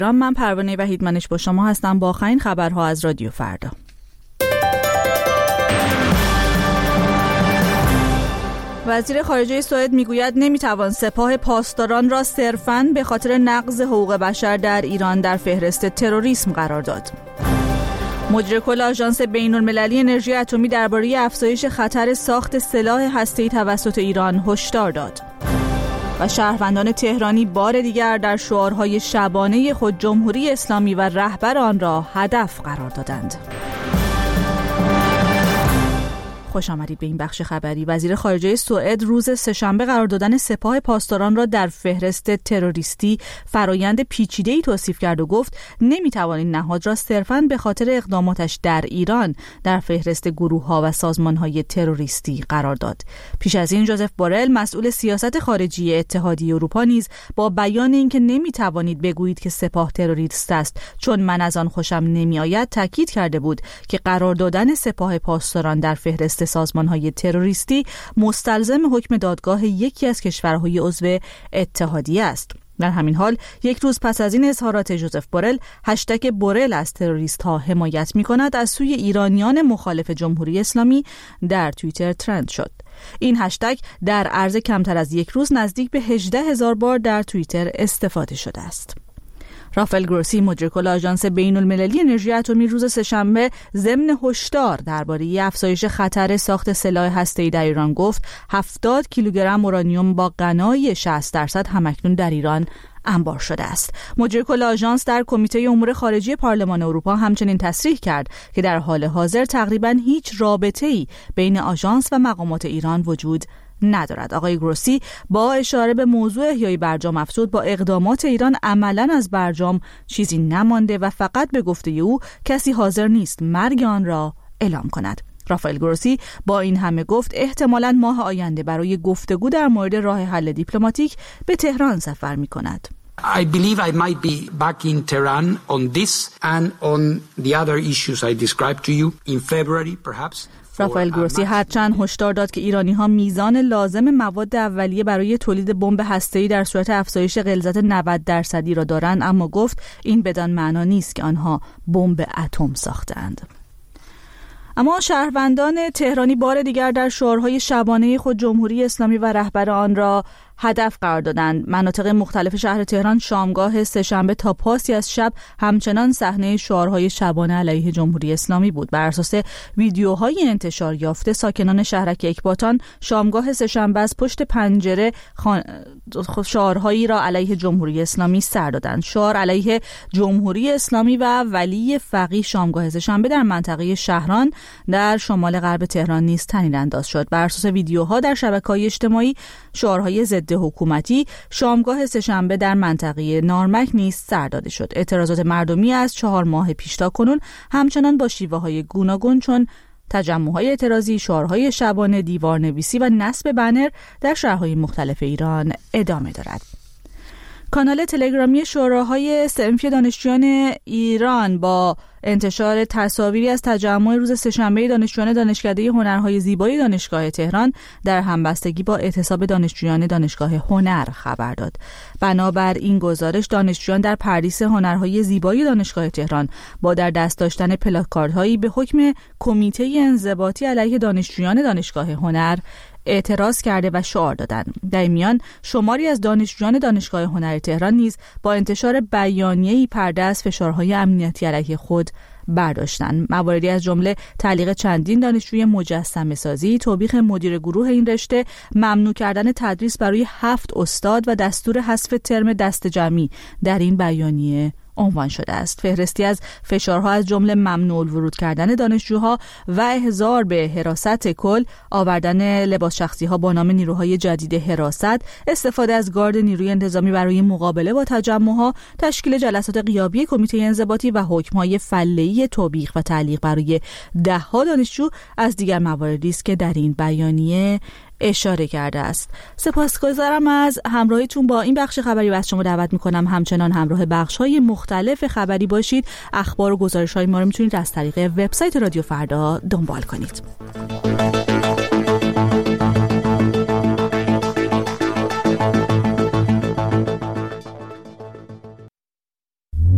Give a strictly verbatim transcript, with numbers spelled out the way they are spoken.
من پروانه وحیدمنش با شما هستم با آخرین خبرها از رادیو فردا. وزیر خارجه سوئد میگوید نمیتوان سپاه پاسداران را صرفاً به خاطر نقض حقوق بشر در ایران در فهرست تروریسم قرار داد. مدیر کل آژانس بین‌المللی انرژی اتمی درباره افزایش خطر ساخت سلاح هسته‌ای توسط ایران هشدار داد. و شهروندان تهرانی بار دیگر در شعارهای شبانه خود جمهوری اسلامی و رهبر آن را هدف قرار دادند. خوش آمدید به این بخش خبری. وزیر خارجه سوئد روز سه‌شنبه قرار دادن سپاه پاسداران را در فهرست تروریستی فرایند پیچیده‌ای توصیف کرد و گفت نمی‌توان این نهاد را صرفاً به خاطر اقداماتش در ایران در فهرست گروه‌ها و سازمان‌های تروریستی قرار داد. پیش از این ژوزف بورل مسئول سیاست خارجی اتحادیه اروپا نیز با بیان اینکه نمی‌توانید بگویید که سپاه تروریست است چون من از آن خوشم نمی‌آید تاکید کرده بود که قرار دادن سپاه پاسداران در فهرست سازمان‌های تروریستی مستلزم حکم دادگاه یکی از کشورهای عضو اتحادیه است. در همین حال یک روز پس از این اظهارات ژوزف بورل، هشتگ بورل از تروریست‌ها حمایت می‌کند از سوی ایرانیان مخالف جمهوری اسلامی در توییتر ترند شد. این هشتگ در عرض کمتر از یک روز نزدیک به هجده هزار بار در توییتر استفاده شده است. رافائل گروسی مدیر کل آژانس بین‌المللی انرژی اتمی روز سه‌شنبه ضمن هشدار درباره افزایش خطر ساخت سلاح هسته‌ای در ایران گفت هفتاد کیلوگرم اورانیوم با غنایی شصت درصد همکنون در ایران انبار شده است. مدیر کل آژانس در کمیته امور خارجی پارلمان اروپا همچنین تصریح کرد که در حال حاضر تقریباً هیچ رابطه‌ای بین آژانس و مقامات ایران وجود ندارد. آقای گروسی با اشاره به موضوع احیای برجام افزود با اقدامات ایران عملاً از برجام چیزی نمانده و فقط به گفته او کسی حاضر نیست مرگ آن را اعلام کند. رافائل گروسی با این همه گفت احتمالاً ماه آینده برای گفتگو در مورد راه حل دیپلماتیک به تهران سفر می کند. I believe I might be back in Tehran on this and on the other issues I described to you in February perhaps. رافائل گروسی هرچند هشدار داد که ایرانی‌ها میزان لازم مواد اولیه برای تولید بمب هسته‌ای در صورت افزایش غلظت نود درصدی را دارند، اما گفت این بدان معنا نیست که آنها بمب اتم ساختند. اما شهروندان تهرانی بار دیگر در شعارهای شبانه خود جمهوری اسلامی و رهبر آن را هدف قرار دادند. مناطق مختلف شهر تهران شامگاه سه‌شنبه تا پاسی از شب همچنان صحنه شعارهای شبانه علیه جمهوری اسلامی بود. بر اساس ویدیوهای انتشار یافته ساکنان شهرک اکباتان شامگاه سه‌شنبه از پشت پنجره خان... شعارهایی را علیه جمهوری اسلامی سر دادند. شعار علیه جمهوری اسلامی و ولی فقیه شامگاه سه‌شنبه در منطقه شهران در شمال غرب تهران نیز طنین انداز شد. بر اساس ویدیوها در شبکه‌های اجتماعی شعارهای ضد حکومتی شامگاه سه‌شنبه در منطقه نارمک نیز سر داده شد. اعتراضات مردمی از چهار ماه پیش تا کنون همچنان با شیوه‌های گوناگون چون تجمع‌های اعتراضی، شعارهای شبانه، دیوارنویسی و نصب بنر در شهرهای مختلف ایران ادامه دارد. کانال تلگرامی شوراهای صنفی دانشجویان ایران با انتشار تصاویری از تجمع روز سه‌شنبه دانشجویان دانشکده هنرهای زیبایی دانشگاه تهران در همبستگی با اعتصاب دانشجویان دانشگاه هنر خبر داد. بنابر این گزارش دانشجویان در پردیس هنرهای زیبایی دانشگاه تهران با در دست داشتن پلاکاردهایی به حکم کمیته انضباطی علیه دانشجویان دانشگاه هنر اعتراض کرده و شعار دادند. در این میان شماری از دانشجویان دانشگاه هنر تهران نیز با انتشار بیانیه‌ای پرده از فشارهای امنیتی علیه خود برداشتند. مواردی از جمله تعلیق چندین دانشجوی مجسمه سازی، توبیخ مدیر گروه این رشته، ممنوع کردن تدریس برای هفت استاد و دستور حذف ترم دست جمعی در این بیانیه عنوان شده است. فهرستی از فشارها از جمله ممنوع ورود کردن دانشجوها و احضار به حراست کل، آوردن لباس شخصی ها با نام نیروهای جدید حراست، استفاده از گارد نیروی انتظامی برای مقابله با تجمعها، تشکیل جلسات غیابی کمیته انضباطی و حکم‌های فله‌ای توبیخ و تعلیق برای ده‌ها دانشجو از دیگر مواردی است که در این بیانیه اشاره کرده است. سپاسگزارم از همراهیتون با این بخش خبری و از شما دعوت میکنم همچنان همراه بخش‌های مختلف خبری باشید. اخبار و گزارش‌های ما رو میتونید از طریق وبسایت رادیو فردا دنبال کنید.